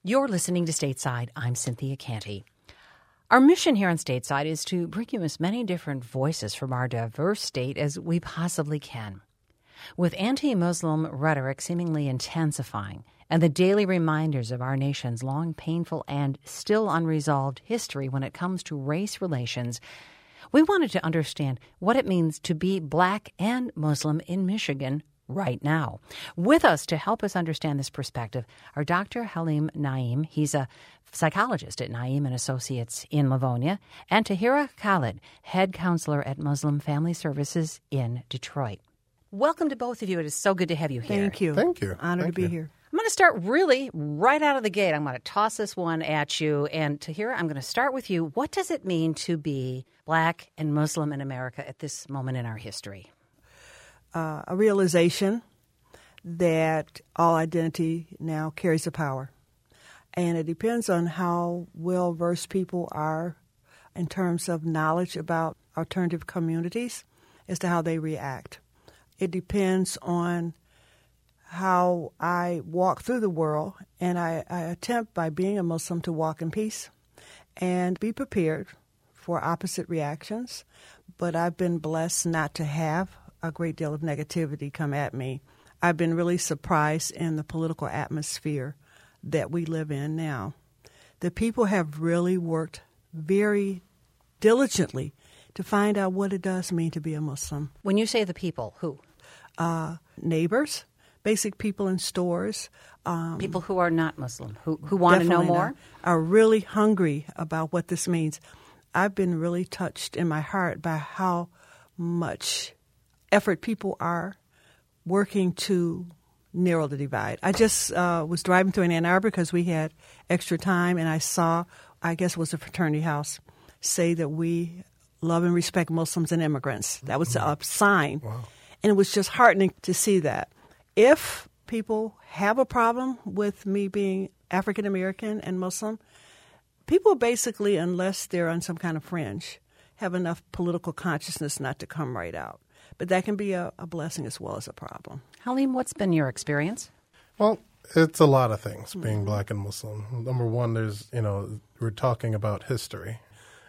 You're listening to Stateside. I'm Cynthia Canty. Our mission here on Stateside is to bring you as many different voices from our diverse state as we possibly can. With anti-Muslim rhetoric seemingly intensifying and the daily reminders of our nation's long, painful, and still unresolved history when it comes to race relations, we wanted to understand what it means to be Black and Muslim in Michigan right now. With us to help us understand this perspective are Dr. Halim Naim. He's a psychologist at Naim and Associates in Livonia, and Tahira Khalid, head counselor at Muslim Family Services in Detroit. Welcome to both of you. It is so good to have you here. Thank you. Thank you. Honored to be here. I'm going to start really right out of the gate. I'm going to toss this one at you. And Tahira, I'm going to start with you. What does it mean to be Black and Muslim in America at this moment in our history? A realization that all identity now carries a power. And it depends on how well-versed people are in terms of knowledge about alternative communities as to how they react. It depends on how I walk through the world, and I attempt by being a Muslim to walk in peace and be prepared for opposite reactions. But I've been blessed not to have a great deal of negativity come at me. I've been really surprised in the political atmosphere that we live in now. The people have really worked very diligently to find out what it does mean to be a Muslim. When you say the people, who? Neighbors, basic people in stores. People who are not Muslim, who want to know more? Are really hungry about what this means. I've been really touched in my heart by how much effort people are working to narrow the divide. I just was driving through in Ann Arbor because we had extra time, and I saw, I guess it was a fraternity house, say that we love and respect Muslims and immigrants. That was a sign. Wow. And it was just heartening to see that. If people have a problem with me being African American and Muslim, people basically, unless they're on some kind of fringe, have enough political consciousness not to come right out. But that can be a blessing as well as a problem. Halim, what's been your experience? Well, it's a lot of things, being Black and Muslim. Number one, we're talking about history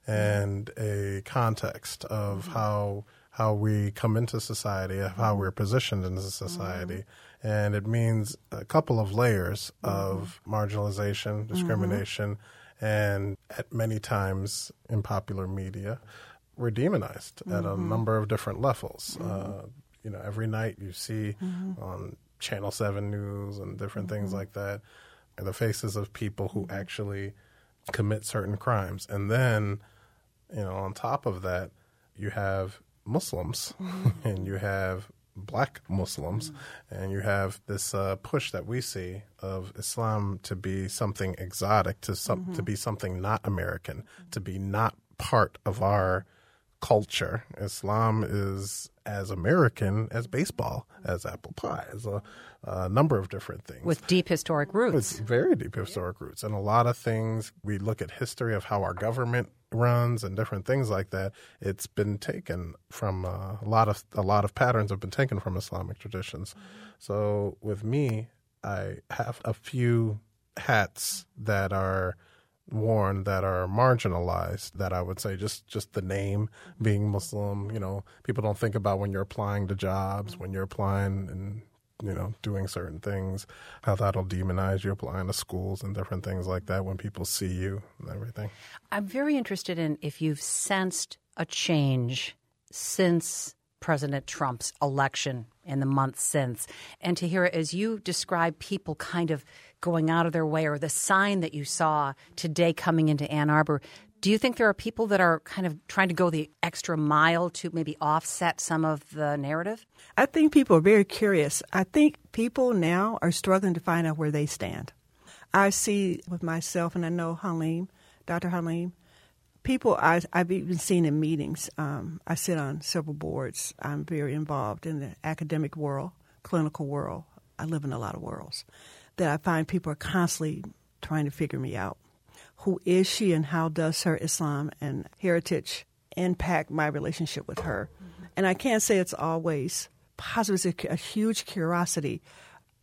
and a context of how we come into society, how we're positioned in society. And it means a couple of layers of marginalization, discrimination, and at many times in popular media, we're demonized at a number of different levels. Every night you see on Channel 7 News and different things like that, the faces of people who actually commit certain crimes. And then, on top of that, you have Muslims and you have Black Muslims, and you have this push that we see of Islam to be something exotic, to be something not American, to be not part of our culture. Islam is as American as baseball, as apple pie, as a number of different things. With deep historic roots. With very deep historic roots. And a lot of things, we look at history of how our government runs and different things like that. It's been taken from a lot of patterns have been taken from Islamic traditions. So with me, I have a few hats that are worn that are marginalized, that I would say just the name being Muslim. People don't think about when you're applying to jobs, when you're applying and doing certain things, how that'll demonize you applying to schools and different things like that when people see you and everything. I'm very interested in if you've sensed a change since President Trump's election in the months since. And Tahira, as you describe people kind of going out of their way, or the sign that you saw today coming into Ann Arbor, do you think there are people that are kind of trying to go the extra mile to maybe offset some of the narrative? I think people are very curious. I think people now are struggling to find out where they stand. I see with myself, and I know Halim, Dr. Halim, people I've even seen in meetings. I sit on several boards. I'm very involved in the academic world, clinical world. I live in a lot of worlds that I find people are constantly trying to figure me out. Who is she and how does her Islam and heritage impact my relationship with her? And I can't say it's always positive. It's a huge curiosity.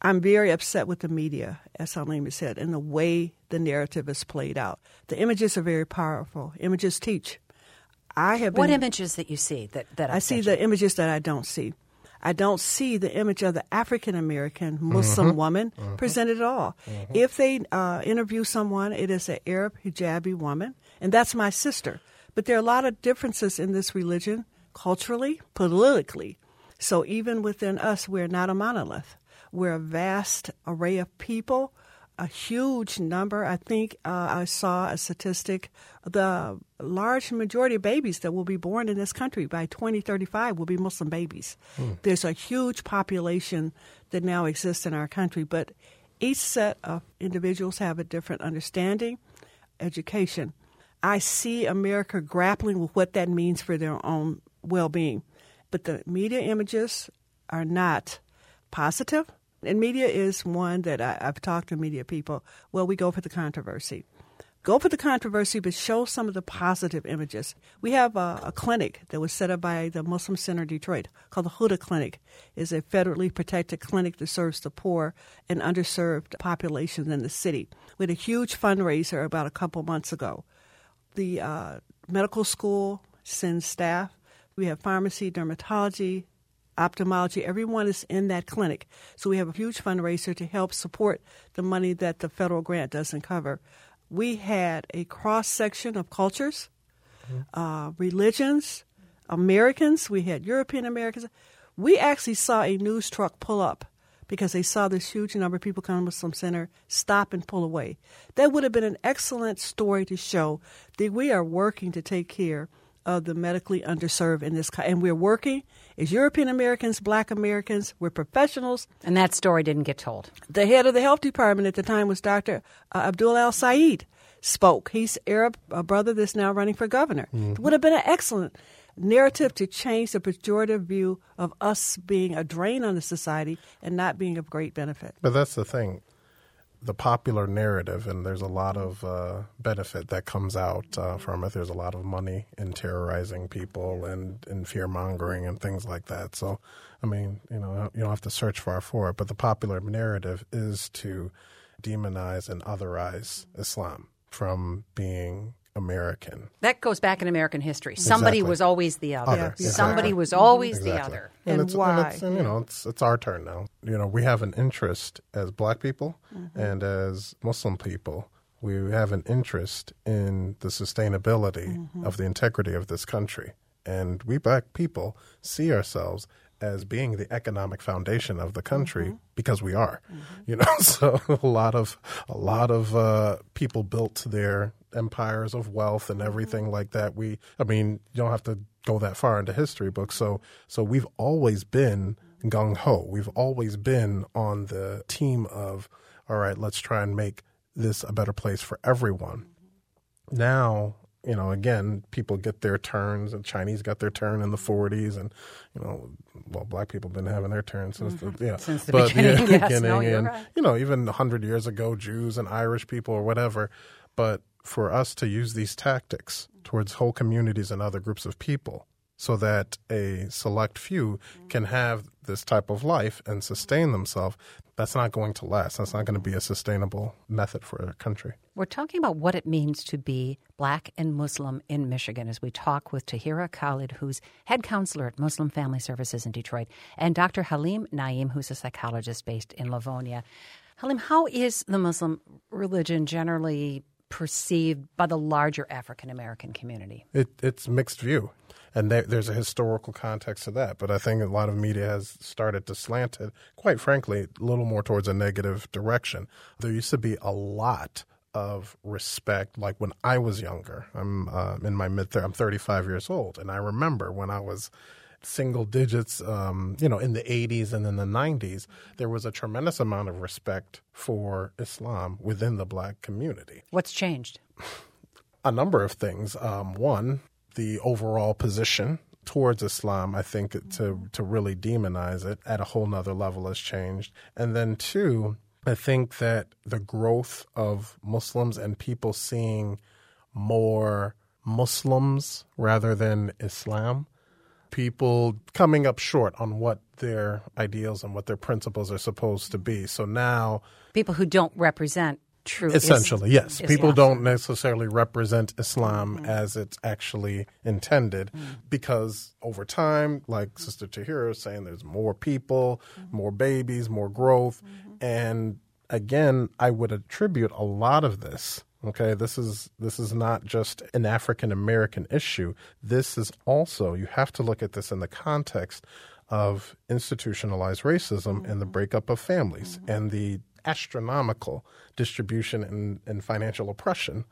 I'm very upset with the media, as Halim has said, and the way the narrative is played out. The images are very powerful. Images teach. What images that you see that I see the images that I don't see. I don't see the image of the African-American Muslim woman presented at all. If they interview someone, it is an Arab hijabi woman, and that's my sister. But there are a lot of differences in this religion, culturally, politically. So even within us, we're not a monolith. We're a vast array of people, a huge number. I think I saw a statistic. The large majority of babies that will be born in this country by 2035 will be Muslim babies. There's a huge population that now exists in our country, but each set of individuals have a different understanding, education. I see America grappling with what that means for their own well-being. But the media images are not positive. And media is one that I've talked to media people. Well, we go for the controversy. Go for the controversy, but show some of the positive images. We have a clinic that was set up by the Muslim Center Detroit called the Huda Clinic. It's a federally protected clinic that serves the poor and underserved populations in the city. We had a huge fundraiser about a couple months ago. The medical school sends staff. We have pharmacy, dermatology, ophthalmology. Everyone is in that clinic. So we have a huge fundraiser to help support the money that the federal grant doesn't cover. We had a cross-section of cultures, religions, Americans. We had European Americans. We actually saw a news truck pull up because they saw this huge number of people come to Muslim Center, stop and pull away. That would have been an excellent story to show that we are working to take care of the medically underserved in this country. And we're working as European Americans, Black Americans. We're professionals. And that story didn't get told. The head of the health department at the time was Dr. Abdul Al-Said spoke. He's Arab, a brother that's now running for governor. It would have been an excellent narrative to change the pejorative view of us being a drain on the society and not being of great benefit. But that's the thing. The popular narrative, and there's a lot of benefit that comes out from it. There's a lot of money in terrorizing people and in fear-mongering and things like that. So, I mean, you don't have to search far for it. But the popular narrative is to demonize and otherize Islam from being American. That goes back in American history. Somebody was always the other. Yeah, Somebody was always the other. And why? It's our turn now. We have an interest as Black people and as Muslim people. We have an interest in the sustainability of the integrity of this country. And we Black people see ourselves as being the economic foundation of the country because we are. So a lot of people built their empires of wealth and everything like that. You don't have to go that far into history books. So we've always been gung-ho. We've always been on the team of, all right, let's try and make this a better place for everyone. Now, again, people get their turns, and Chinese got their turn in the 40s, and, Black people have been having their turn since the beginning. Yes, no, you're right. Even 100 years ago, Jews and Irish people or whatever. But for us to use these tactics towards whole communities and other groups of people so that a select few can have this type of life and sustain themselves, that's not going to last. That's not going to be a sustainable method for a country. We're talking about what it means to be Black and Muslim in Michigan as we talk with Tahira Khalid, who's head counselor at Muslim Family Services in Detroit, and Dr. Halim Naim, who's a psychologist based in Livonia. Halim, how is the Muslim religion generally perceived by the larger African-American community? It's mixed view. And there's a historical context to that. But I think a lot of media has started to slant it, quite frankly, a little more towards a negative direction. There used to be a lot of respect. Like when I was younger, I'm in my I'm 35 years old. And I remember when I was single digits, in the 80s and in the 90s, there was a tremendous amount of respect for Islam within the Black community. What's changed? A number of things. One, the overall position towards Islam, I think, to really demonize it at a whole nother level has changed. And then two, I think that the growth of Muslims and people seeing more Muslims rather than Islam, people coming up short on what their ideals and what their principles are supposed to be. So now people who don't represent true essentially, yes. People Islam. don't necessarily represent Islam as it's actually intended because over time, like Sister Tahira is saying, there's more people, more babies, more growth. And again, I would attribute a lot of this. Okay, this is not just an African American issue. This is also, you have to look at this in the context of institutionalized racism and the breakup of families and the astronomical distribution and financial oppression,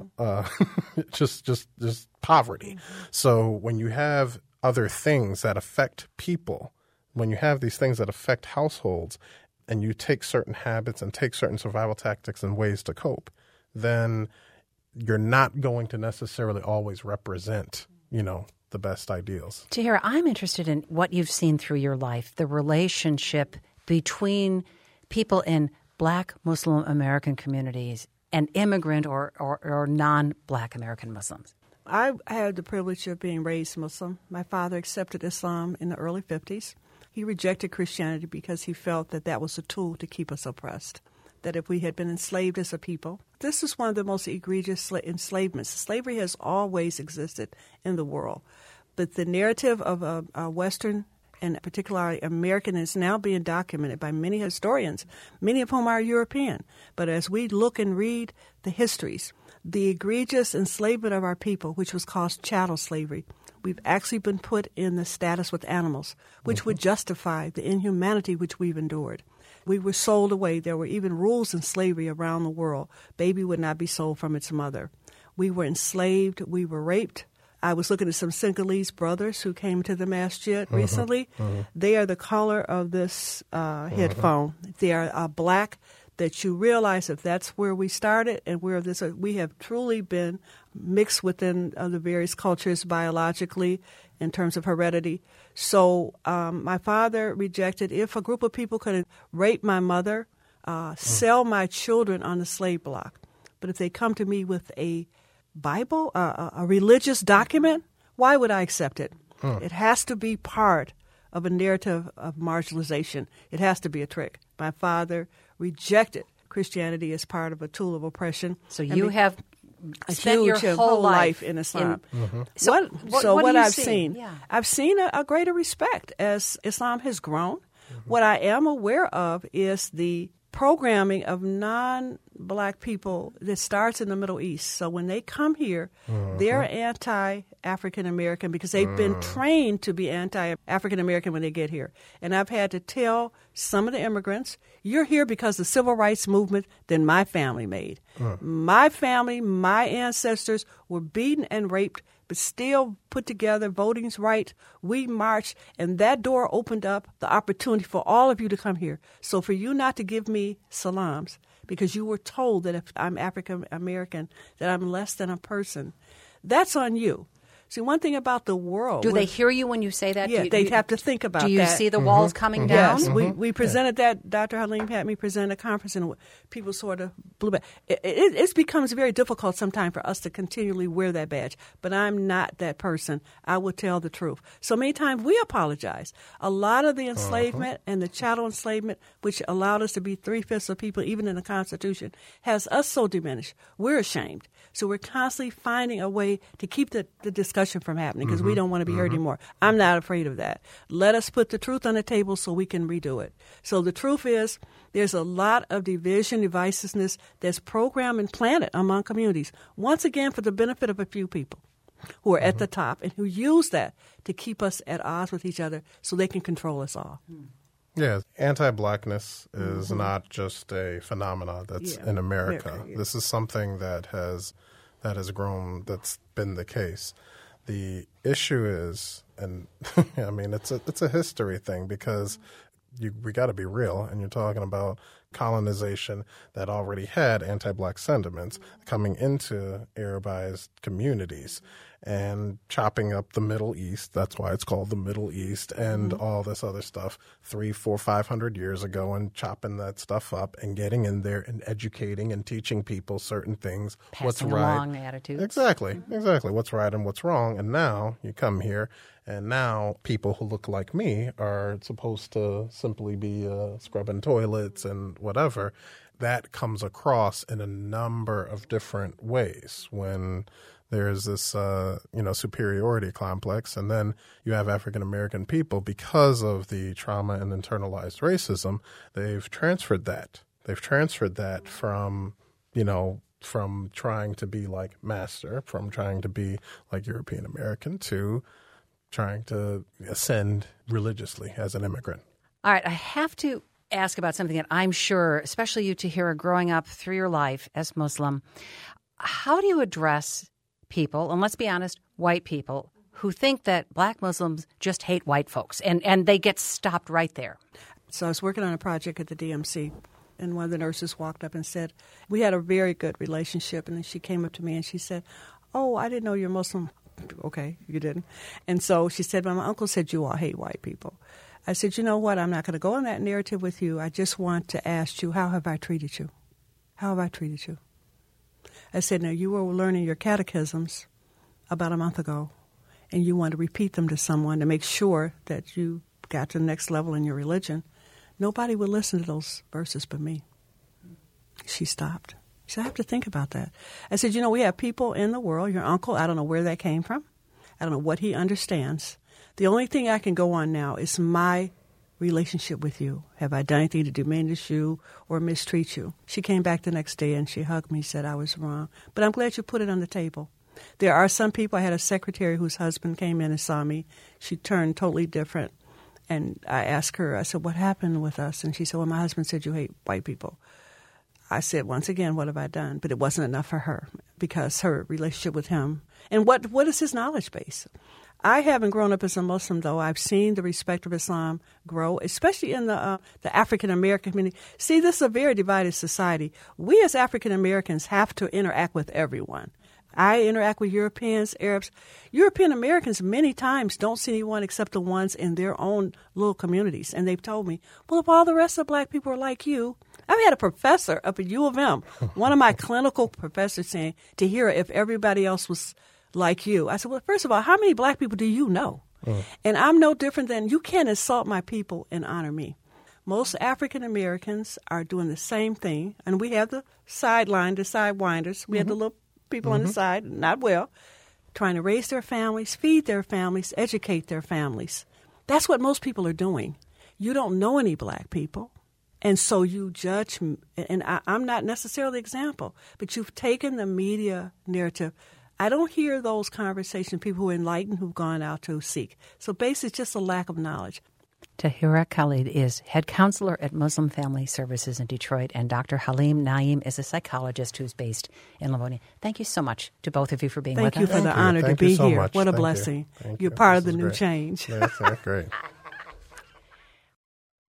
just poverty. So when you have other things that affect people, when you have these things that affect households, and you take certain habits and take certain survival tactics and ways to cope, then you're not going to necessarily always represent, the best ideals. Tahira, I'm interested in what you've seen through your life, the relationship between people in Black Muslim American communities and immigrant or non-Black American Muslims. I had the privilege of being raised Muslim. My father accepted Islam in the early 50s. He rejected Christianity because he felt that was a tool to keep us oppressed, that if we had been enslaved as a people. This is one of the most egregious enslavements. Slavery has always existed in the world, but the narrative of a Western and particularly American is now being documented by many historians, many of whom are European. But as we look and read the histories, the egregious enslavement of our people, which was called chattel slavery, we've actually been put in the status with animals, which would justify the inhumanity which we've endured. We were sold away. There were even rules in slavery around the world. Baby would not be sold from its mother. We were enslaved. We were raped. I was looking at some Senegalese brothers who came to the masjid recently. They are the color of this headphone. They are black, that you realize if that's where we started and where this, we have truly been mixed within the various cultures biologically in terms of heredity. So my father rejected, if a group of people could rape my mother, sell my children on the slave block, but if they come to me with a Bible, a religious document, why would I accept it? It has to be part of a narrative of marginalization. It has to be a trick. My father rejected Christianity as part of a tool of oppression. So you have spent your whole life in Islam. So what I've seen, I've seen a greater respect as Islam has grown. What I am aware of is the programming of non-Black people that starts in the Middle East. So when they come here, they're anti-African American because they've been trained to be anti-African American when they get here. And I've had to tell some of the immigrants, you're here because the civil rights movement that my family made. My family, my ancestors were beaten and raped, but still put together voting's right. We marched, and that door opened up the opportunity for all of you to come here. So for you not to give me salams because you were told that if I'm African American, that I'm less than a person, that's on you. See, one thing about the world. Do they hear you when you say that? Yeah, they have to think about that. Do you see the walls coming down? Yes, we presented that. Dr. Halim had me present a conference, and people sort of blew back. It becomes very difficult sometimes for us to continually wear that badge, but I'm not that person. I will tell the truth. So many times we apologize. A lot of the enslavement and the chattel enslavement, which allowed us to be 3/5 of people, even in the Constitution, has us so diminished. We're ashamed. So we're constantly finding a way to keep the discussion from happening because we don't want to be heard anymore. I'm not afraid of that. Let us put the truth on the table so we can redo it. So the truth is there's a lot of division, divisiveness that's programmed and planted among communities, once again for the benefit of a few people who are at the top and who use that to keep us at odds with each other so they can control us all. Yeah, anti-Blackness is not just a phenomenon that's in America. This is something that has grown, that's been the case. The issue is, and I mean, it's a history thing because we got to be real, and you're talking about colonization that already had anti-Black sentiments coming into Arabized communities and chopping up the Middle East. That's why it's called the Middle East and all this other stuff 300, 400, 500 years ago, and chopping that stuff up and getting in there and educating and teaching people certain things. Passing along attitudes. Exactly. What's right and what's wrong. And now you come here And now people who look like me are supposed to simply be scrubbing toilets and whatever. That comes across in a number of different ways when there's this, superiority complex. And then you have African-American people, because of the trauma and internalized racism, they've transferred that. They've transferred that from trying to be like master, from trying to be like European-American, to trying to ascend religiously as an immigrant. All right, I have to ask about something that I'm sure, especially you, Tahira, growing up through your life as Muslim. How do you address people, and let's be honest, white people, who think that black Muslims just hate white folks, and they get stopped right there? So I was working on a project at the DMC, and one of the nurses walked up and said, we had a very good relationship, and then she came up to me and she said, oh, I didn't know you're Muslim. Okay, you didn't. And so she said, well, my uncle said you all hate white people. I said, you know what, I'm not going to go on that narrative with you. I just want to ask you, how have I treated you? How have I treated you? I said, now, you were learning your catechisms about a month ago, and you want to repeat them to someone to make sure that you got to the next level in your religion. Nobody would listen to those verses but me. She stopped. She said, I have to think about that. I said, we have people in the world, your uncle, I don't know where that came from. I don't know what he understands. The only thing I can go on now is my relationship with you. Have I done anything to diminish you or mistreat you? She came back the next day and she hugged me, said I was wrong. But I'm glad you put it on the table. There are some people. I had a secretary whose husband came in and saw me. She turned totally different. And I asked her, I said, what happened with us? And she said, well, my husband said you hate white people. I said, once again, what have I done? But it wasn't enough for her because her relationship with him. And what is his knowledge base? I haven't grown up as a Muslim, though. I've seen the respect of Islam grow, especially in the African-American community. See, this is a very divided society. We as African-Americans have to interact with everyone. I interact with Europeans, Arabs. European-Americans many times don't see anyone except the ones in their own little communities. And they've told me, well, if all the rest of black people are like you. I've had a professor up at U of M, one of my clinical professors, saying, Tahira, if everybody else was like you. I said, well, first of all, how many black people do you know? And I'm no different than, you can't insult my people and honor me. Most African Americans are doing the same thing. And we have the sideline, the sidewinders. We have the little people on the side, not well, trying to raise their families, feed their families, educate their families. That's what most people are doing. You don't know any black people. And so you judge, and I'm not necessarily the example, but you've taken the media narrative. I don't hear those conversations, people who are enlightened, who've gone out to seek. So basically, it's just a lack of knowledge. Tahira Khalid is head counselor at Muslim Family Services in Detroit, and Dr. Halim Naim is a psychologist who's based in Livonia. Thank you so much to both of you for being with us. Thank you for the honor to be here. What a blessing. You're part of the new change. That's great.